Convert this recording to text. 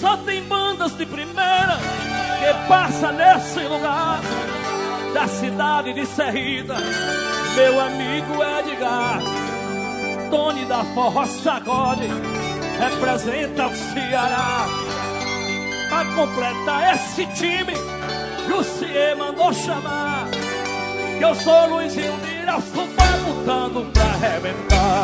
Só tem bandas de primeira que passa nesse lugar da cidade de Serrita. Meu amigo Edgar, Tony da Forró Sacode, representa o Ceará. Pra completar esse time, Jussier mandou chamar, que eu sou Luizinho Lira, sou botando pra arrebentar.